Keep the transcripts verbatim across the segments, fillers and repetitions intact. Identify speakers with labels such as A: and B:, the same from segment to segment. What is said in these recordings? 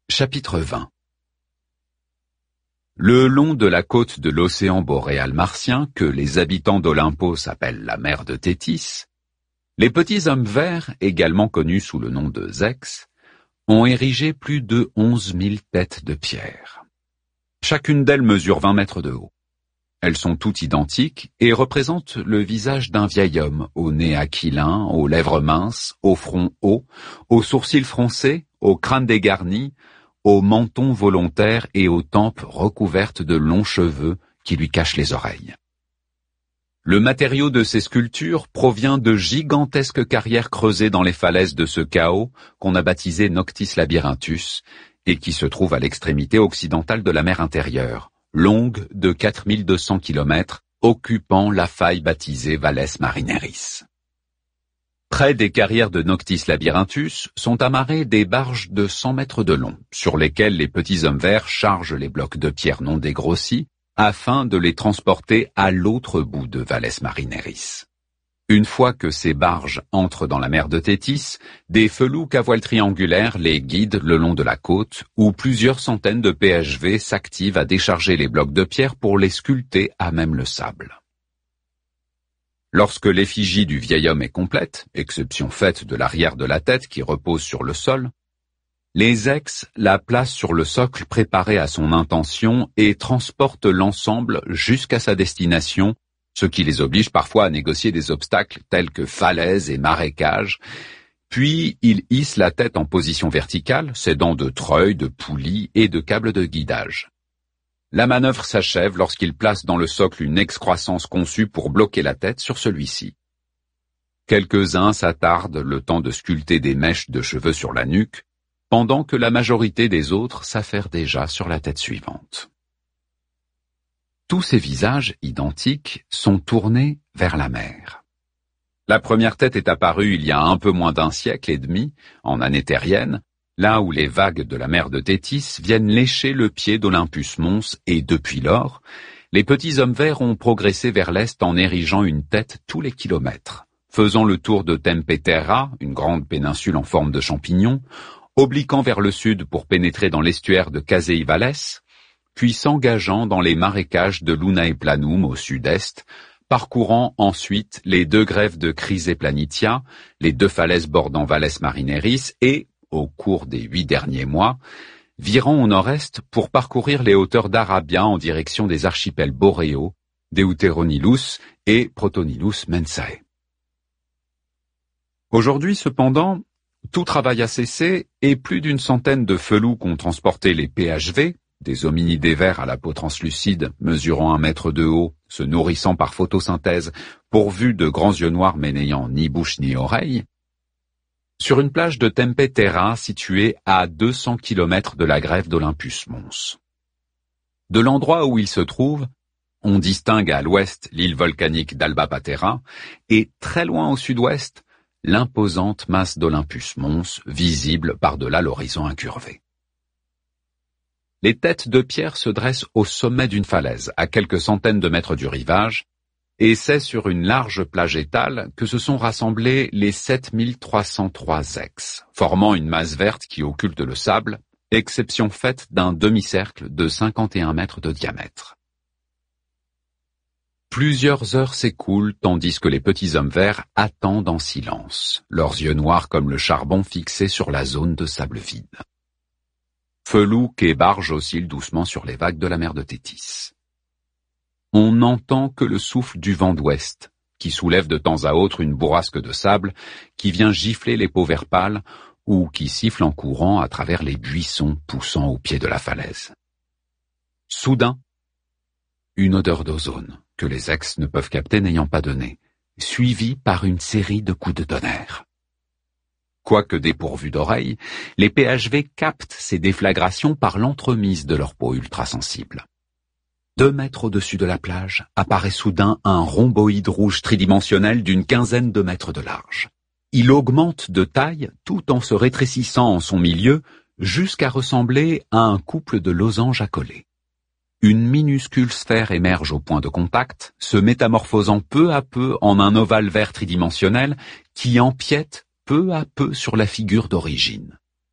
A: Chapitre vingt. Le long de la côte de l'océan boréal martien, que les habitants d'Olympos appellent la mer de Thétis, les petits hommes verts, également connus sous le nom de Zeks, ont érigé plus de onze mille têtes de pierre. Chacune d'elles mesure vingt mètres de haut. Elles sont toutes identiques et représentent le visage d'un vieil homme, au nez aquilin, aux lèvres minces, au front haut, aux sourcils froncés, au crâne dégarni, au menton volontaire et aux tempes recouvertes de longs cheveux qui lui cachent les oreilles. Le matériau de ces sculptures provient de gigantesques carrières creusées dans les falaises de ce chaos qu'on a baptisé Noctis Labyrinthus et qui se trouve à l'extrémité occidentale de la mer intérieure, longue de quatre mille deux cents kilomètres, occupant la faille baptisée Valles Marineris. Près des carrières de Noctis Labyrinthus sont amarrées des barges de cent mètres de long, sur lesquelles les petits hommes verts chargent les blocs de pierre non dégrossis, afin de les transporter à l'autre bout de Valles Marineris. Une fois que ces barges entrent dans la mer de Thétis, des felouks à voile triangulaire les guident le long de la côte, où plusieurs centaines de P H V s'activent à décharger les blocs de pierre pour les sculpter à même le sable. Lorsque l'effigie du vieil homme est complète, exception faite de l'arrière de la tête qui repose sur le sol, les ex la placent sur le socle préparé à son intention et transportent l'ensemble jusqu'à sa destination, ce qui les oblige parfois à négocier des obstacles tels que falaises et marécages, puis ils hissent la tête en position verticale, s'aidant de treuils, de poulies et de câbles de guidage. La manœuvre s'achève lorsqu'ils placent dans le socle une excroissance conçue pour bloquer la tête sur celui-ci. Quelques-uns s'attardent le temps de sculpter des mèches de cheveux sur la nuque, pendant que la majorité des autres s'affairent déjà sur la tête suivante. Tous ces visages identiques sont tournés vers la mer. La première tête est apparue il y a un peu moins d'un siècle et demi, en année terrienne, là où les vagues de la mer de Thétis viennent lécher le pied d'Olympus Mons et depuis lors, les petits hommes verts ont progressé vers l'est en érigeant une tête tous les kilomètres, faisant le tour de Tempe Terra, une grande péninsule en forme de champignon, obliquant vers le sud pour pénétrer dans l'estuaire de Casei Valles, puis s'engageant dans les marécages de Lunae Planum au sud-est, parcourant ensuite les deux grèves de Chrysae Planitia, les deux falaises bordant Valles Marineris et, au cours des huit derniers mois, virant au nord-est pour parcourir les hauteurs d'Arabia en direction des archipels boréaux, Deuteronilus et Protonilus Mensae. Aujourd'hui, cependant, tout travail a cessé et plus d'une centaine de felouks ont transporté les P H V, des hominidés verts à la peau translucide, mesurant un mètre de haut, se nourrissant par photosynthèse, pourvus de grands yeux noirs mais n'ayant ni bouche ni oreille, sur une plage de Tempe Terra située à deux cents kilomètres de la grève d'Olympus Mons. De l'endroit où il se trouve, on distingue à l'ouest l'île volcanique d'Alba Patera et très loin au sud-ouest, l'imposante masse d'Olympus Mons, visible par-delà l'horizon incurvé. Les têtes de pierre se dressent au sommet d'une falaise, à quelques centaines de mètres du rivage, et c'est sur une large plage étale que se sont rassemblés les sept mille trois cent trois ex, formant une masse verte qui occulte le sable, exception faite d'un demi-cercle de cinquante et un mètres de diamètre. Plusieurs heures s'écoulent tandis que les petits hommes verts attendent en silence, leurs yeux noirs comme le charbon fixés sur la zone de sable vide. Felouks et barges oscillent doucement sur les vagues de la mer de Thétis. On n'entend que le souffle du vent d'ouest, qui soulève de temps à autre une bourrasque de sable qui vient gifler les peaux vert pâles ou qui siffle en courant à travers les buissons poussant au pied de la falaise. Soudain, une odeur d'ozone, que les ex ne peuvent capter n'ayant pas de nez, suivie par une série de coups de tonnerre. Quoique dépourvus d'oreilles, les P H V captent ces déflagrations par l'entremise de leur peau ultrasensible. Deux mètres au-dessus de la plage, apparaît soudain un rhomboïde rouge tridimensionnel d'une quinzaine de mètres de large. Il augmente de taille tout en se rétrécissant en son milieu jusqu'à ressembler à un couple de losanges accolés. Une minuscule sphère émerge au point de contact, se métamorphosant peu à peu en un ovale vert tridimensionnel qui empiète peu à peu sur la figure d'origine.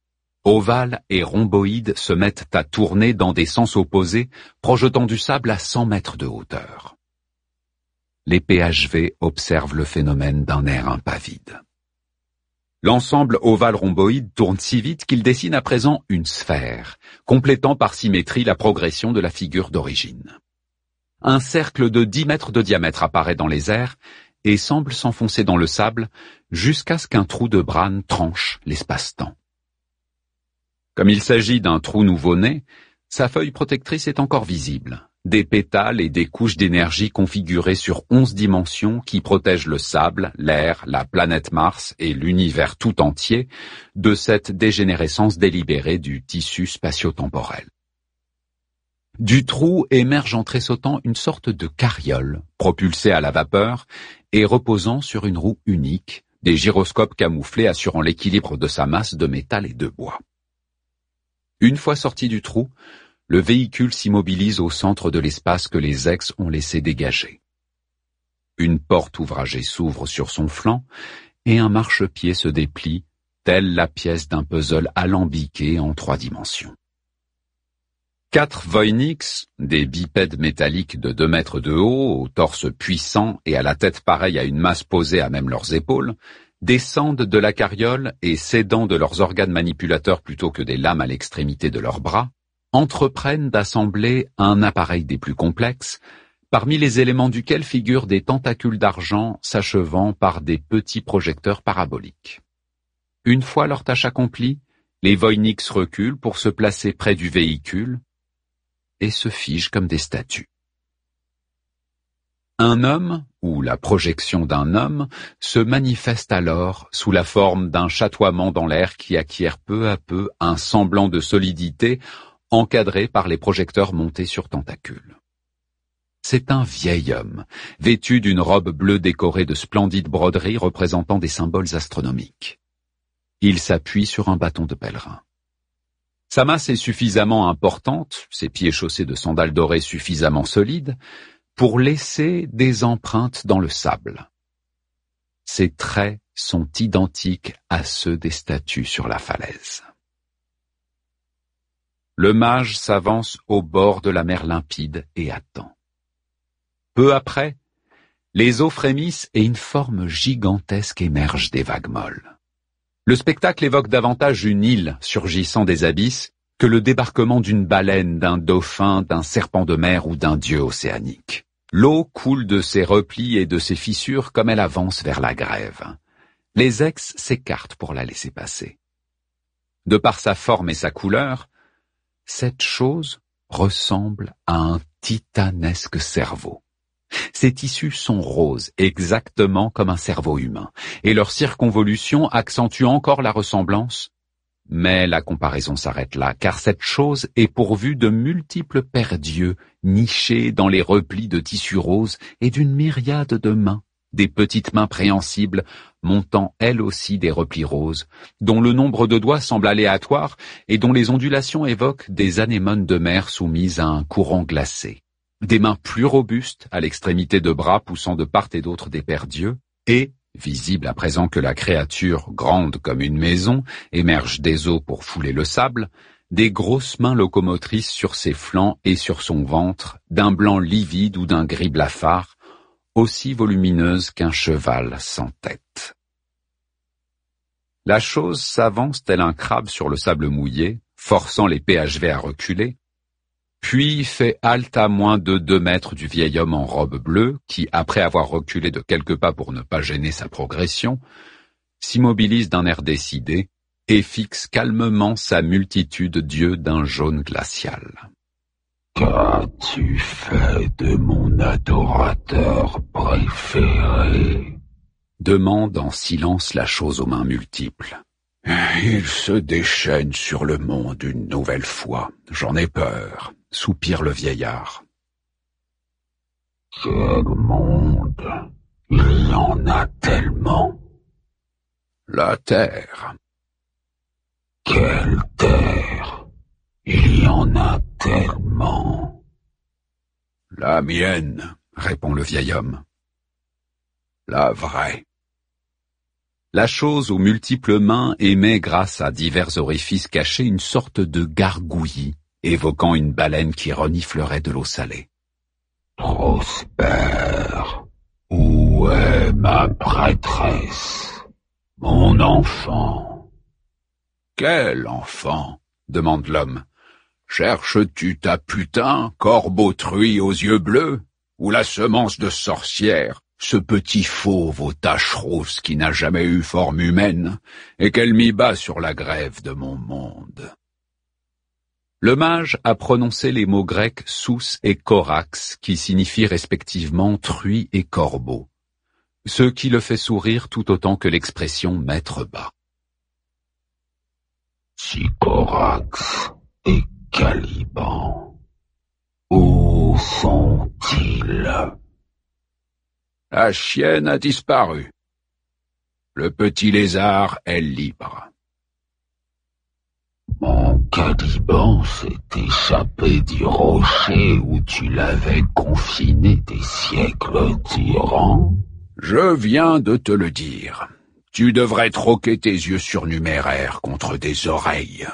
A: Ovales et rhomboïdes se mettent à tourner dans des sens opposés, projetant du sable à cent mètres de hauteur. Les P H V observent le phénomène d'un air impavide. L'ensemble ovale-rhomboïde tourne si vite qu'il dessine à présent une sphère, complétant par symétrie la progression de la figure d'origine. Un cercle de dix mètres de diamètre apparaît dans les airs et semble s'enfoncer dans le sable jusqu'à ce qu'un trou de Bran tranche l'espace-temps. Comme il s'agit d'un trou nouveau-né, sa feuille protectrice est encore visible. Des pétales et des couches d'énergie configurées sur onze dimensions qui protègent le sable, l'air, la planète Mars et l'univers tout entier de cette dégénérescence délibérée du tissu spatio-temporel. Du trou émerge en tressautant une sorte de carriole, propulsée à la vapeur et reposant sur une roue unique, des gyroscopes camouflés assurant l'équilibre de sa masse de métal et de bois. Une fois sorti du trou, le véhicule s'immobilise au centre de l'espace que les ex ont laissé dégager. Une porte ouvragée s'ouvre sur son flanc et un marchepied se déplie, telle la pièce d'un puzzle alambiqué en trois dimensions. Quatre Voynix, des bipèdes métalliques de deux mètres de haut, au torse puissant et à la tête pareille à une masse posée à même leurs épaules, descendent de la carriole et, s'aidant de leurs organes manipulateurs plutôt que des lames à l'extrémité de leurs bras, entreprennent d'assembler un appareil des plus complexes, parmi les éléments duquel figurent des tentacules d'argent s'achevant par des petits projecteurs paraboliques. Une fois leur tâche accomplie, les Voynix reculent pour se placer près du véhicule et se figent comme des statues. Un homme, ou la projection d'un homme, se manifeste alors sous la forme d'un chatoiement dans l'air qui acquiert peu à peu un semblant de solidité encadré par les projecteurs montés sur tentacules. C'est un vieil homme, vêtu d'une robe bleue décorée de splendides broderies représentant des symboles astronomiques. Il s'appuie sur un bâton de pèlerin. Sa masse est suffisamment importante, ses pieds chaussés de sandales dorées suffisamment solides, pour laisser des empreintes dans le sable. Ses traits sont identiques à ceux des statues sur la falaise. Le mage s'avance au bord de la mer limpide et attend. Peu après, les eaux frémissent et une forme gigantesque émerge des vagues molles. Le spectacle évoque davantage une île surgissant des abysses que le débarquement d'une baleine, d'un dauphin, d'un serpent de mer ou d'un dieu océanique. L'eau coule de ses replis et de ses fissures comme elle avance vers la grève. Les ex s'écartent pour la laisser passer. De par sa forme et sa couleur, cette chose ressemble à un titanesque cerveau. Ses tissus sont roses, exactement comme un cerveau humain, et leur circonvolution accentue encore la ressemblance. Mais la comparaison s'arrête là, car cette chose est pourvue de multiples paires d'yeux nichés dans les replis de tissu rose et d'une myriade de mains, des petites mains préhensibles montant elles aussi des replis roses, dont le nombre de doigts semble aléatoire et dont les ondulations évoquent des anémones de mer soumises à un courant glacé. Des mains plus robustes, à l'extrémité de bras poussant de part et d'autre des paires d'yeux, et, visible à présent que la créature, grande comme une maison, émerge des eaux pour fouler le sable, des grosses mains locomotrices sur ses flancs et sur son ventre, d'un blanc livide ou d'un gris blafard, aussi volumineuse qu'un cheval sans tête. La chose s'avance tel un crabe sur le sable mouillé, forçant les P H V à reculer, puis fait halte à moins de deux mètres du vieil homme en robe bleue, qui, après avoir reculé de quelques pas pour ne pas gêner sa progression, s'immobilise d'un air décidé et fixe calmement sa multitude d'yeux d'un jaune glacial.
B: « Qu'as-tu fait de mon adorateur préféré ?»
A: demande en silence la chose aux mains multiples.
B: « Il se déchaîne sur le monde une nouvelle fois, j'en ai peur. »
A: soupire le vieillard.
B: Quel monde! Il y en a tellement!
A: La terre.
B: Quelle terre! Il y en a tellement!
A: La mienne, répond le vieil homme.
B: La vraie.
A: La chose aux multiples mains émet grâce à divers orifices cachés une sorte de gargouillis, évoquant une baleine qui reniflerait de l'eau salée.
B: Prosper, où est ma prêtresse, mon enfant?
A: Quel enfant? Demande l'homme. Cherches-tu ta putain, corbeau truie aux yeux bleus, ou la semence de sorcière, ce petit fauve aux taches rousses qui n'a jamais eu forme humaine, et qu'elle m'y bat sur la grève de mon monde? Le mage a prononcé les mots grecs sous et corax, qui signifient respectivement truie et corbeau, ce qui le fait sourire tout autant que l'expression maître bas.
B: Sycorax et Caliban, où sont-ils?
A: La chienne a disparu. Le petit lézard est libre.
B: Mon Caliban s'est échappé du rocher où tu l'avais confiné des siècles durant.
A: Je viens de te le dire. Tu devrais troquer tes yeux surnuméraires contre des oreilles.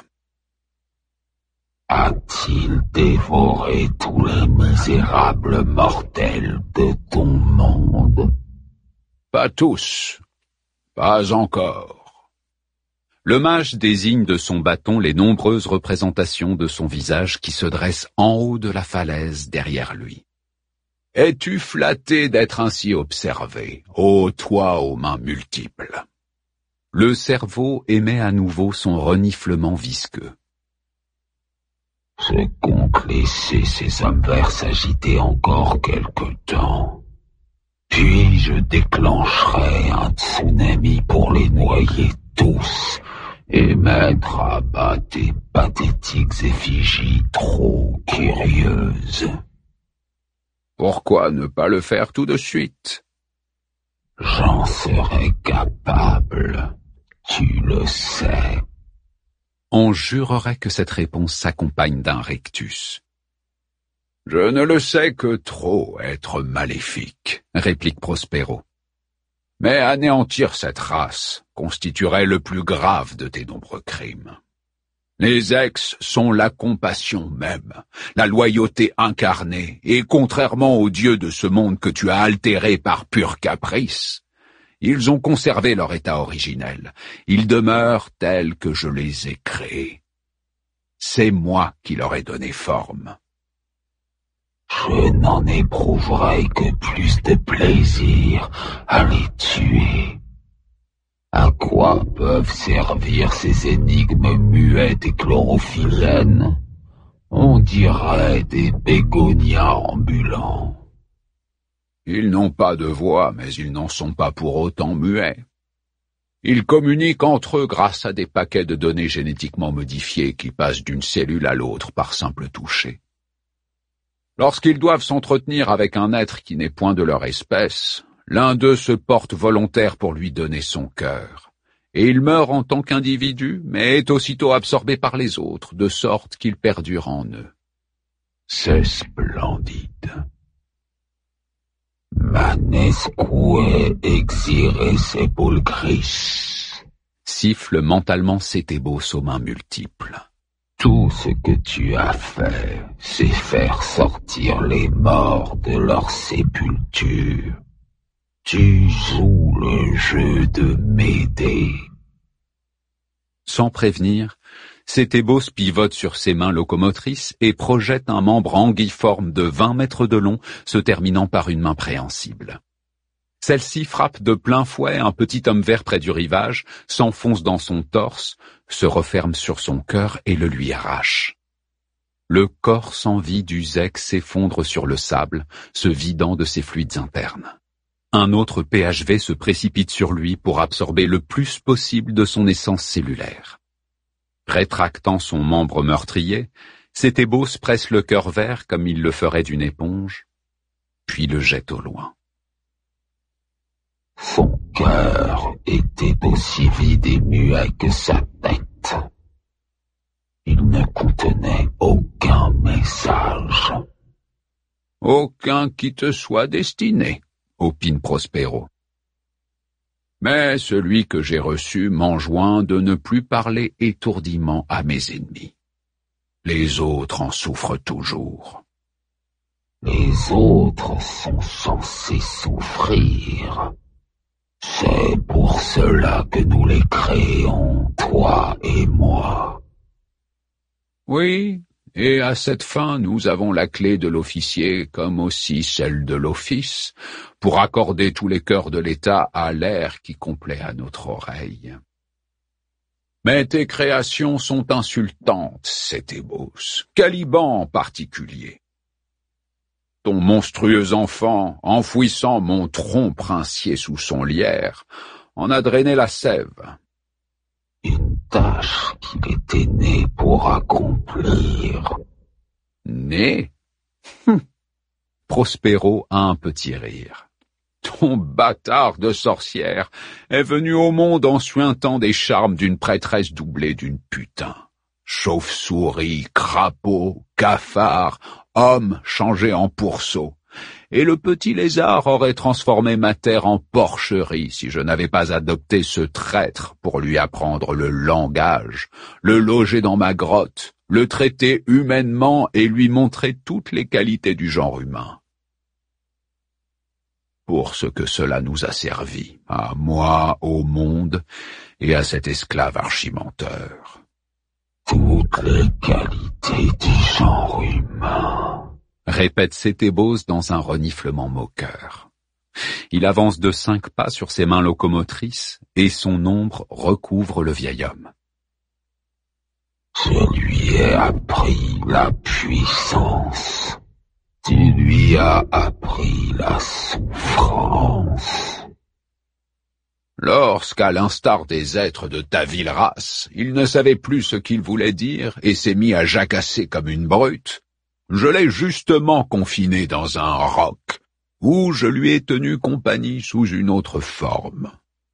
B: A-t-il dévoré tous les misérables mortels de ton monde?
A: Pas tous. Pas encore. Le mage désigne de son bâton les nombreuses représentations de son visage qui se dressent en haut de la falaise derrière lui. Es-tu flatté d'être ainsi observé, ô toi aux mains multiples? Le cerveau émet à nouveau son reniflement visqueux.
B: Je compte laisser ces hommes verts s'agiter encore quelque temps. Puis je déclencherai un tsunami pour les noyer tous et mettre à bas tes pathétiques effigies trop curieuses.
A: Pourquoi ne pas le faire tout de suite?
B: J'en serai capable, tu le sais.
A: On jurerait que cette réponse s'accompagne d'un rictus. Je ne le sais que trop, être maléfique, réplique Prospero. Mais anéantir cette race constituerait le plus grave de tes nombreux crimes. Les ex sont la compassion même, la loyauté incarnée, et contrairement aux dieux de ce monde que tu as altéré par pur caprice, ils ont conservé leur état originel. Ils demeurent tels que je les ai créés. C'est moi qui leur ai donné forme.
B: Je n'en éprouverai que plus de plaisir à les tuer. À quoi peuvent servir ces énigmes muettes et chlorophylliennes? On dirait des bégonias ambulants.
A: Ils n'ont pas de voix, mais ils n'en sont pas pour autant muets. Ils communiquent entre eux grâce à des paquets de données génétiquement modifiées qui passent d'une cellule à l'autre par simple toucher. Lorsqu'ils doivent s'entretenir avec un être qui n'est point de leur espèce, l'un d'eux se porte volontaire pour lui donner son cœur, et il meurt en tant qu'individu, mais est aussitôt absorbé par les autres, de sorte qu'il perdure en eux.
B: C'est splendide. Manesque exire sepulchris.
A: Siffle mentalement Cétébos aux mains multiples.
B: Tout ce que tu as fait, c'est faire sortir les morts de leur sépulture. Tu joues le jeu de Médée.
A: Sans prévenir, Cétébos pivote sur ses mains locomotrices et projette un membre anguilliforme de vingt mètres de long, se terminant par une main préhensible. Celle-ci frappe de plein fouet un petit homme vert près du rivage, s'enfonce dans son torse, se referme sur son cœur et le lui arrache. Le corps sans vie du zèque s'effondre sur le sable, se vidant de ses fluides internes. Un autre P H V se précipite sur lui pour absorber le plus possible de son essence cellulaire. Rétractant son membre meurtrier, Cétébos presse le cœur vert comme il le ferait d'une éponge, puis le jette au loin.
B: Son cœur était aussi vide et muet que sa tête. Il ne contenait aucun message.
A: Aucun qui te soit destiné, opine Prospero. Mais celui que j'ai reçu m'enjoint de ne plus parler étourdiment à mes ennemis. Les autres en souffrent toujours.
B: Les autres sont censés souffrir. C'est pour cela que nous les créons, toi et moi.
A: Oui, et à cette fin, nous avons la clé de l'officier comme aussi celle de l'office, pour accorder tous les cœurs de l'État à l'air qui complaît à notre oreille. Mais tes créations sont insultantes, Sétébos, Caliban en particulier. Ton monstrueux enfant, enfouissant mon tronc princier sous son lierre, en a drainé la sève.
B: Une tâche qu'il était né pour accomplir.
A: Né? Hum. Prospero a un petit rire. Ton bâtard de sorcière est venu au monde en suintant des charmes d'une prêtresse doublée d'une putain. Chauve-souris, crapaud, cafard, homme changé en pourceau. Et le petit lézard aurait transformé ma terre en porcherie si je n'avais pas adopté ce traître pour lui apprendre le langage, le loger dans ma grotte, le traiter humainement et lui montrer toutes les qualités du genre humain. Pour ce que cela nous a servi, à moi, au monde, et à cet esclave archimenteur.
B: Toutes les qualités du genre humain,
A: répète Sétébos dans un reniflement moqueur. Il avance de cinq pas sur ses mains locomotrices, et son ombre recouvre le vieil homme.
B: Je lui ai appris la puissance. Tu lui as appris la souffrance.
A: Lorsqu'à l'instar des êtres de ta vile race, il ne savait plus ce qu'il voulait dire et s'est mis à jacasser comme une brute, je l'ai justement confiné dans un roc, où je lui ai tenu compagnie sous une autre forme.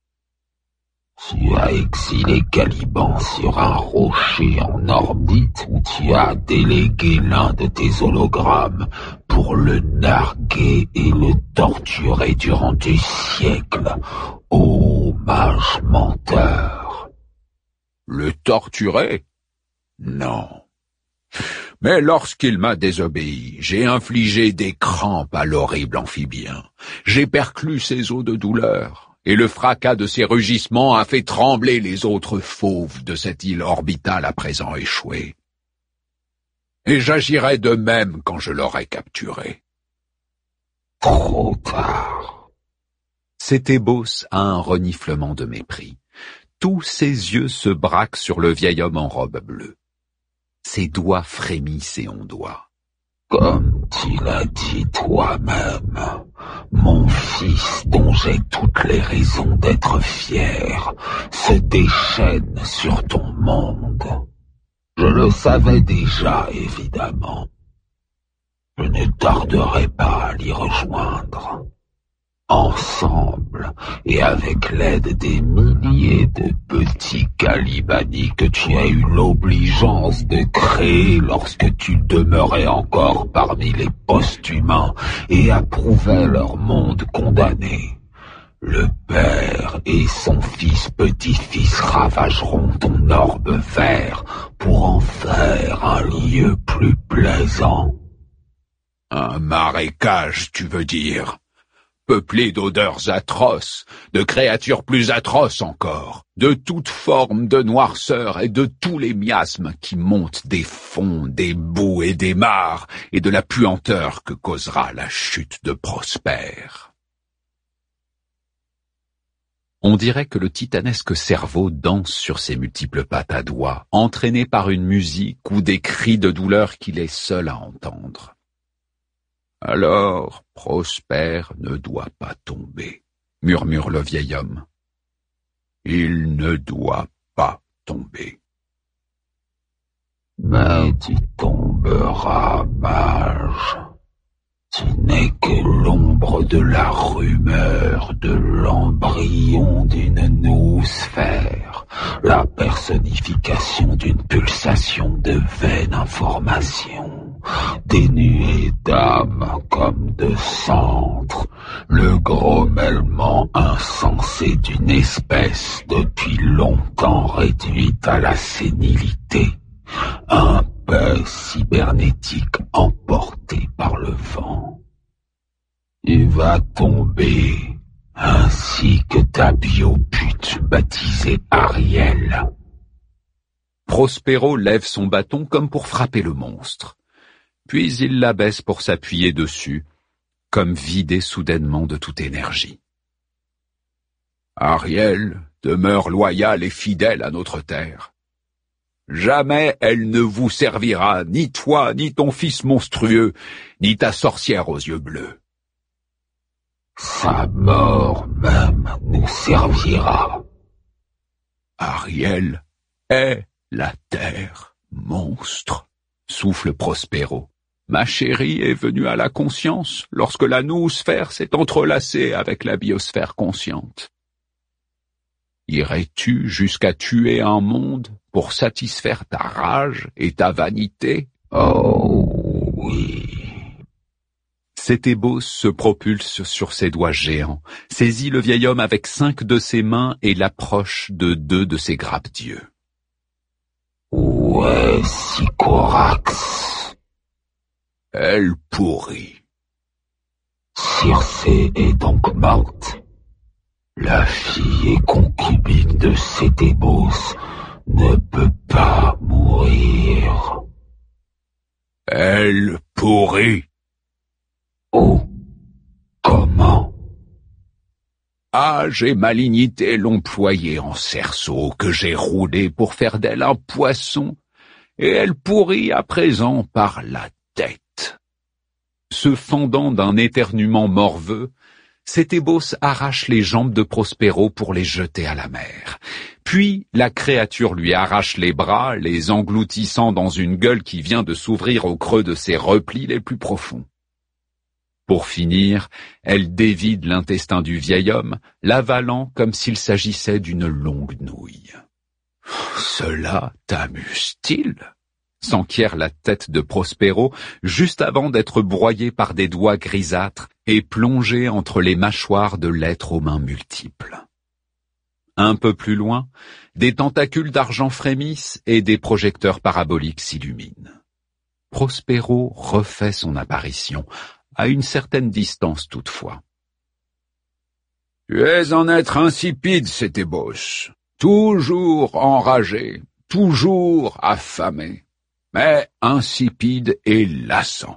B: Tu as exilé Caliban sur un rocher en orbite où tu as délégué l'un de tes hologrammes pour le narguer et le torturer durant des siècles, ô mage menteur.
A: Le torturer? Non. Mais lorsqu'il m'a désobéi, j'ai infligé des crampes à l'horrible amphibien. J'ai perclus ses os de douleur. Et le fracas de ses rugissements a fait trembler les autres fauves de cette île orbitale à présent échouée. Et j'agirai de même quand je l'aurai capturé.
B: Trop tard.
A: Sétébos a un reniflement de mépris. Tous ses yeux se braquent sur le vieil homme en robe bleue. Ses doigts frémissent et ondoient.
B: Comme tu l'as dit toi-même, mon fils dont j'ai toutes les raisons d'être fier se déchaîne sur ton monde. Je le savais déjà, évidemment. Je ne tarderai pas à l'y rejoindre. Ensemble, et avec l'aide des milliers de petits Calibani que tu as eu l'obligeance de créer lorsque tu demeurais encore parmi les post-humains et approuvais leur monde condamné, le père et son fils petit-fils ravageront ton orbe vert pour en faire un lieu plus plaisant.
A: Un marécage, tu veux dire ? Peuplé d'odeurs atroces, de créatures plus atroces encore, de toutes formes de noirceur et de tous les miasmes qui montent des fonds, des boues et des mares, et de la puanteur que causera la chute de Prosper. On dirait que le titanesque cerveau danse sur ses multiples pattes à doigts, entraîné par une musique ou des cris de douleur qu'il est seul à entendre. Alors, Prosper ne doit pas tomber, murmure le vieil homme. Il ne doit pas tomber.
B: Mais tu tomberas, mage. Tu n'es que l'ombre de la rumeur, de l'embryon d'une noosphère, la personnification d'une pulsation de vaine information, dénuée d'âme comme comme de cendres, le grommellement insensé d'une espèce depuis longtemps réduite à la sénilité, un paix cybernétique emporté par le vent. Il va tomber, ainsi que ta biopute baptisée Ariel.
A: Prospero lève son bâton comme pour frapper le monstre. Puis il l'abaisse pour s'appuyer dessus, comme vidé soudainement de toute énergie. Ariel demeure loyale et fidèle à notre terre. Jamais elle ne vous servira, ni toi, ni ton fils monstrueux, ni ta sorcière aux yeux bleus.
B: Sa mort même nous servira.
A: Ariel est la terre, monstre, souffle Prospero. Ma chérie est venue à la conscience lorsque la noosphère s'est entrelacée avec la biosphère consciente. Irais-tu jusqu'à tuer un monde pour satisfaire ta rage et ta vanité?
B: Oh oui.
A: Cétébos se propulse sur ses doigts géants, saisit le vieil homme avec cinq de ses mains et l'approche de deux de ses grappe-dieux.
B: Où est Sycorax?
A: Elle pourrit.
B: Circé est donc morte. La fille et concubine de Cétébos ne peut pas mourir.
A: Elle pourrit.
B: Oh, comment?
A: Âge et malignité l'ont ployée en cerceau que j'ai roulé pour faire d'elle un poisson, et elle pourrit à présent par la tête. Se fendant d'un éternuement morveux, Cétébos arrache les jambes de Prospero pour les jeter à la mer. Puis la créature lui arrache les bras, les engloutissant dans une gueule qui vient de s'ouvrir au creux de ses replis les plus profonds. Pour finir, elle dévide l'intestin du vieil homme, l'avalant comme s'il s'agissait d'une longue nouille. « Cela t'amuse-t-il » s'enquiert la tête de Prospero, juste avant d'être broyé par des doigts grisâtres et plongé entre les mâchoires de l'être aux mains multiples. Un peu plus loin, des tentacules d'argent frémissent et des projecteurs paraboliques s'illuminent. Prospero refait son apparition, à une certaine distance toutefois. « Tu es un être insipide, Cétébos, toujours enragé, toujours affamé. Mais insipide et lassant.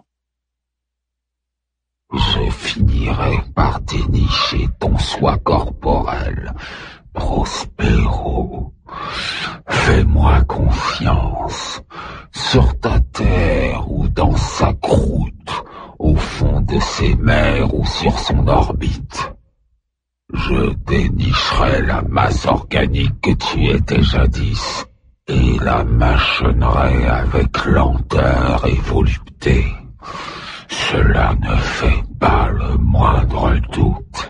B: Je finirai par dénicher ton soi corporel, Prospero. Fais-moi confiance, sur ta terre ou dans sa croûte, au fond de ses mers ou sur son orbite. Je dénicherai la masse organique que tu étais jadis, et la mâchonnerai avec lenteur et volupté. Cela ne fait pas le moindre doute.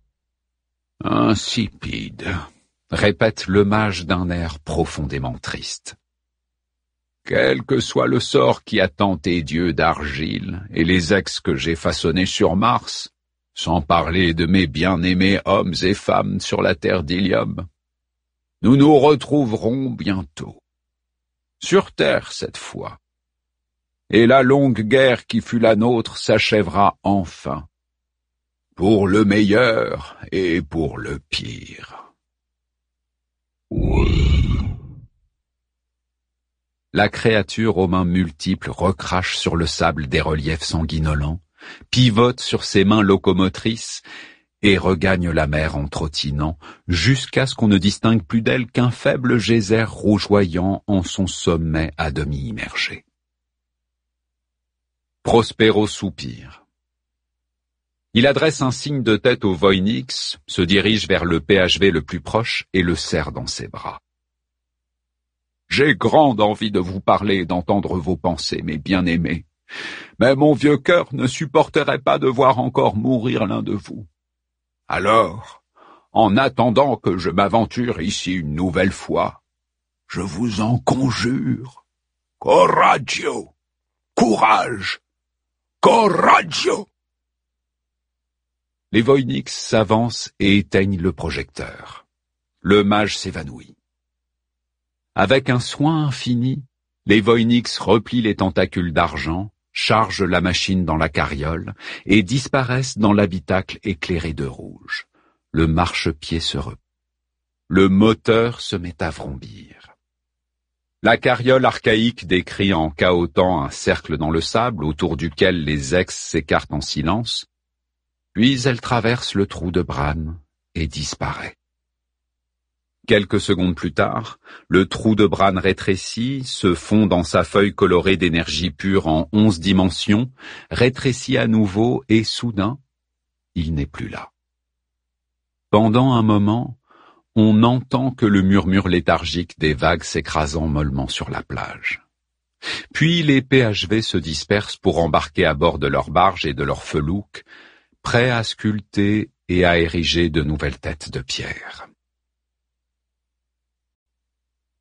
A: Insipide, répète le mage d'un air profondément triste. Quel que soit le sort qui attend tes dieux d'argile et les ex que j'ai façonnés sur Mars, sans parler de mes bien-aimés hommes et femmes sur la terre d'Ilium, nous nous retrouverons bientôt, sur terre cette fois, et la longue guerre qui fut la nôtre s'achèvera enfin, pour le meilleur et pour le pire.
B: Oui.
A: La créature aux mains multiples recrache sur le sable des reliefs sanguinolents, pivote sur ses mains locomotrices, et regagne la mer en trottinant, jusqu'à ce qu'on ne distingue plus d'elle qu'un faible geyser rougeoyant en son sommet à demi immergé. Prospero soupire. Il adresse un signe de tête au Voynix, se dirige vers le P H V le plus proche et le serre dans ses bras. J'ai grande envie de vous parler et d'entendre vos pensées, mes bien-aimés, mais mon vieux cœur ne supporterait pas de voir encore mourir l'un de vous. Alors, en attendant que je m'aventure ici une nouvelle fois, je vous en conjure, coraggio, courage, coraggio. Les Voynix s'avancent et éteignent le projecteur. Le mage s'évanouit. Avec un soin infini, les Voynix replient les tentacules d'argent, chargent la machine dans la carriole et disparaissent dans l'habitacle éclairé de rouge. Le marchepied se replie. Le moteur se met à vrombir. La carriole archaïque décrit en cahotant un cercle dans le sable autour duquel les ex s'écartent en silence, puis elle traverse le trou de Bran et disparaît. Quelques secondes plus tard, le trou de Bran rétrécit, se fond dans sa feuille colorée d'énergie pure en onze dimensions, rétrécit à nouveau et soudain, il n'est plus là. Pendant un moment, on n'entend que le murmure léthargique des vagues s'écrasant mollement sur la plage. Puis les P H V se dispersent pour embarquer à bord de leurs barges et de leurs felouks, prêts à sculpter et à ériger de nouvelles têtes de pierre.